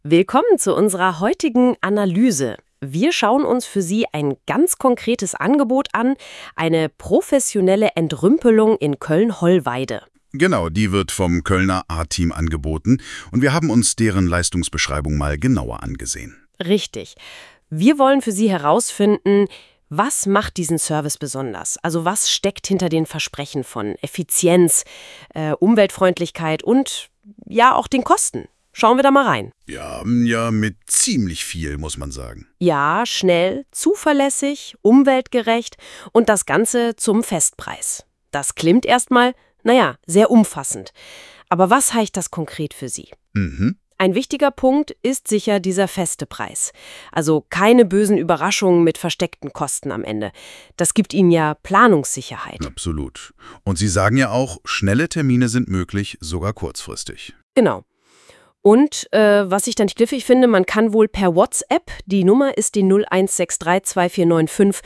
Willkommen zu unserer heutigen Analyse. Wir schauen uns für Sie ein ganz konkretes Angebot an, eine professionelle Entrümpelung in Köln-Hollweide. Genau, die wird vom Kölner A-Team angeboten und wir haben uns deren Leistungsbeschreibung mal genauer angesehen. Richtig. Wir wollen für Sie herausfinden, was macht diesen Service besonders? Also was steckt hinter den Versprechen von Effizienz, Umweltfreundlichkeit und ja auch den Kosten? Schauen wir da mal rein. Ja, mit ziemlich viel, muss man sagen. Ja, schnell, zuverlässig, umweltgerecht und das Ganze zum Festpreis. Das klingt erstmal, sehr umfassend. Aber was heißt das konkret für Sie? Ein wichtiger Punkt ist sicher dieser feste Preis. Also keine bösen Überraschungen mit versteckten Kosten am Ende. Das gibt Ihnen ja Planungssicherheit. Absolut. Und Sie sagen ja auch, schnelle Termine sind möglich, sogar kurzfristig. Genau. Und was ich dann knifflig finde, man kann wohl per WhatsApp, die Nummer ist die 0163 2495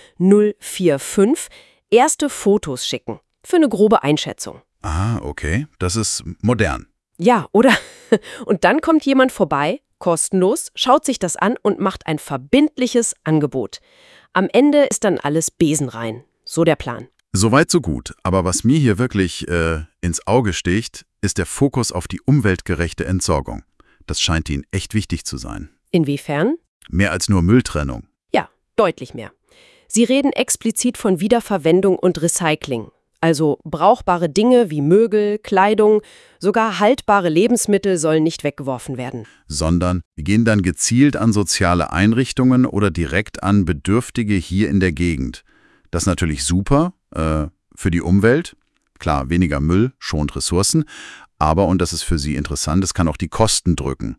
045, erste Fotos schicken. Für eine grobe Einschätzung. Ah, okay. Das ist modern. Ja, oder? Und dann kommt jemand vorbei, kostenlos, schaut sich das an und macht ein verbindliches Angebot. Am Ende ist dann alles besenrein. So der Plan. Soweit so gut. Aber was mir hier wirklich ins Auge sticht, ist der Fokus auf die umweltgerechte Entsorgung. Das scheint Ihnen echt wichtig zu sein. Inwiefern? Mehr als nur Mülltrennung. Ja, deutlich mehr. Sie reden explizit von Wiederverwendung und Recycling. Also brauchbare Dinge wie Möbel, Kleidung, sogar haltbare Lebensmittel sollen nicht weggeworfen werden. Sondern wir gehen dann gezielt an soziale Einrichtungen oder direkt an Bedürftige hier in der Gegend. Das ist natürlich super für die Umwelt. Klar, weniger Müll schont Ressourcen. Aber, und das ist für Sie interessant, es kann auch die Kosten drücken.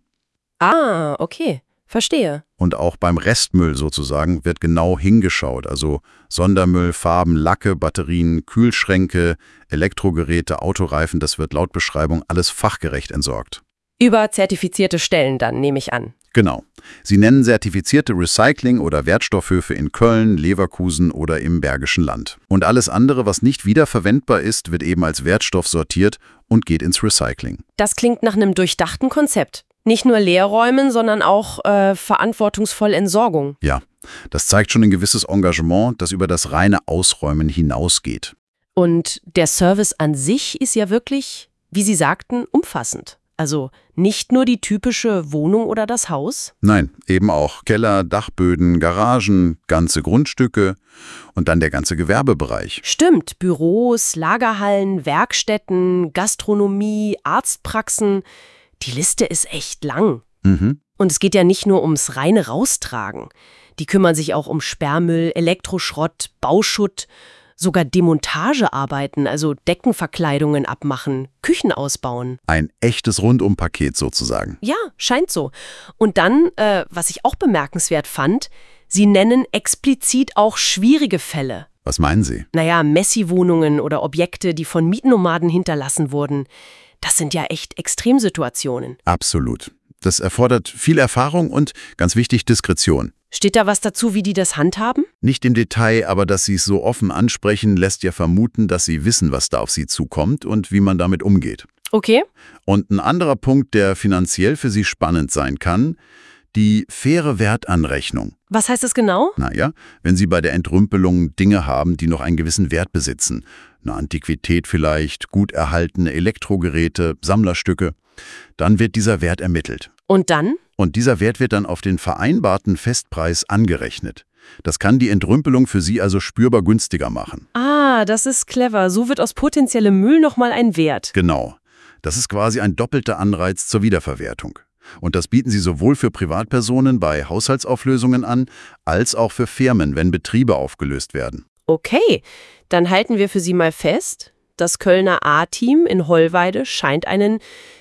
Ah, okay. Verstehe. Und auch beim Restmüll sozusagen wird genau hingeschaut. Also Sondermüll, Farben, Lacke, Batterien, Kühlschränke, Elektrogeräte, Autoreifen, das wird laut Beschreibung alles fachgerecht entsorgt. Über zertifizierte Stellen dann, nehme ich an. Genau. Sie nennen zertifizierte Recycling- oder Wertstoffhöfe in Köln, Leverkusen oder im Bergischen Land. Und alles andere, was nicht wiederverwendbar ist, wird eben als Wertstoff sortiert und geht ins Recycling. Das klingt nach einem durchdachten Konzept. Nicht nur Leerräumen, sondern auch verantwortungsvoll Entsorgung. Ja, das zeigt schon ein gewisses Engagement, das über das reine Ausräumen hinausgeht. Und der Service an sich ist ja wirklich, wie Sie sagten, umfassend. Also nicht nur die typische Wohnung oder das Haus? Nein, eben auch Keller, Dachböden, Garagen, ganze Grundstücke und dann der ganze Gewerbebereich. Stimmt, Büros, Lagerhallen, Werkstätten, Gastronomie, Arztpraxen. Die Liste ist echt lang. Und es geht ja nicht nur ums reine Raustragen. Die kümmern sich auch um Sperrmüll, Elektroschrott, Bauschutt, sogar Demontagearbeiten, also Deckenverkleidungen abmachen, Küchen ausbauen. Ein echtes Rundumpaket sozusagen. Ja, scheint so. Und dann, was ich auch bemerkenswert fand, Sie nennen explizit auch schwierige Fälle. Was meinen Sie? Messi-Wohnungen oder Objekte, die von Mietnomaden hinterlassen wurden. Das sind ja echt Extremsituationen. Absolut. Das erfordert viel Erfahrung und, ganz wichtig, Diskretion. Steht da was dazu, wie die das handhaben? Nicht im Detail, aber dass Sie es so offen ansprechen, lässt ja vermuten, dass Sie wissen, was da auf Sie zukommt und wie man damit umgeht. Okay. Und ein anderer Punkt, der finanziell für Sie spannend sein kann, die faire Wertanrechnung. Was heißt das genau? Naja, wenn Sie bei der Entrümpelung Dinge haben, die noch einen gewissen Wert besitzen, eine Antiquität vielleicht, gut erhaltene Elektrogeräte, Sammlerstücke, dann wird dieser Wert ermittelt. Und dann? Und dieser Wert wird dann auf den vereinbarten Festpreis angerechnet. Das kann die Entrümpelung für Sie also spürbar günstiger machen. Ah, das ist clever. So wird aus potenziellem Müll nochmal ein Wert. Genau. Das ist quasi ein doppelter Anreiz zur Wiederverwertung. Und das bieten sie sowohl für Privatpersonen bei Haushaltsauflösungen an, als auch für Firmen, wenn Betriebe aufgelöst werden. Okay, dann halten wir für Sie mal fest, das Kölner A-Team in Hollweide scheint einen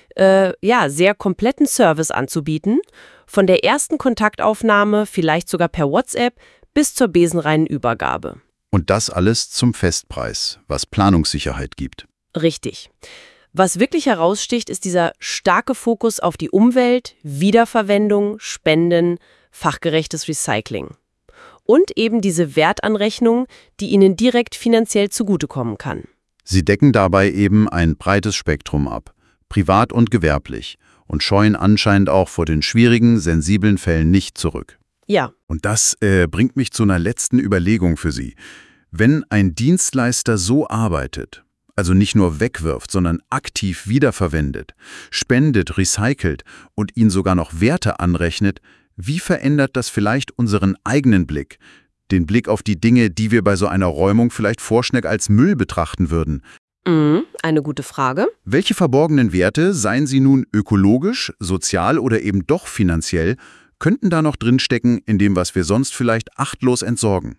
sehr kompletten Service anzubieten, von der ersten Kontaktaufnahme, vielleicht sogar per WhatsApp, bis zur besenreinen Übergabe. Und das alles zum Festpreis, was Planungssicherheit gibt. Richtig. Was wirklich heraussticht, ist dieser starke Fokus auf die Umwelt, Wiederverwendung, Spenden, fachgerechtes Recycling. Und eben diese Wertanrechnung, die Ihnen direkt finanziell zugutekommen kann. Sie decken dabei eben ein breites Spektrum ab, privat und gewerblich, und scheuen anscheinend auch vor den schwierigen, sensiblen Fällen nicht zurück. Ja. Und das bringt mich zu einer letzten Überlegung für Sie. Wenn ein Dienstleister so arbeitet, also nicht nur wegwirft, sondern aktiv wiederverwendet, spendet, recycelt und Ihnen sogar noch Werte anrechnet, wie verändert das vielleicht unseren eigenen Blick? Den Blick auf die Dinge, die wir bei so einer Räumung vielleicht vorschnell als Müll betrachten würden. Eine gute Frage. Welche verborgenen Werte, seien sie nun ökologisch, sozial oder eben doch finanziell, könnten da noch drinstecken in dem, was wir sonst vielleicht achtlos entsorgen?